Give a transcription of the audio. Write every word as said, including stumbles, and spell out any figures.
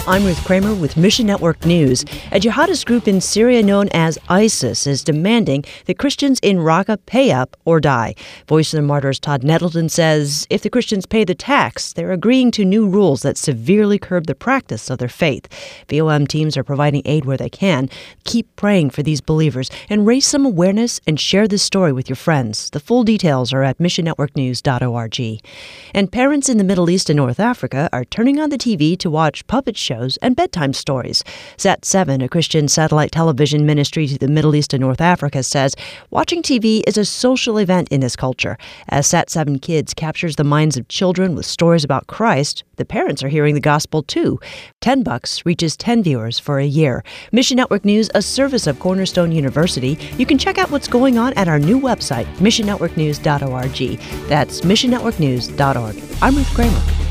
I'm Ruth Kramer with Mission Network News. A jihadist group in Syria known as ISIS is demanding that Christians in Raqqa pay up or die. Voice of the Martyrs Todd Nettleton says if the Christians pay the tax, they're agreeing to new rules that severely curb the practice of their faith. V O M teams are providing aid where they can. Keep praying for these believers and raise some awareness and share this story with your friends. The full details are at mission network news dot org. And parents in the Middle East and North Africa are turning on the T V to watch puppet shows and bedtime stories. Sat seven, a Christian satellite television ministry to the Middle East and North Africa, says watching T V is a social event in this culture. As Sat seven Kids captures the minds of children with stories about Christ, the parents are hearing the gospel too. Ten bucks reaches ten viewers for a year. Mission Network News, a service of Cornerstone University. You can check out what's going on at our new website, mission network news dot org. That's mission network news dot org. I'm Ruth Kramer.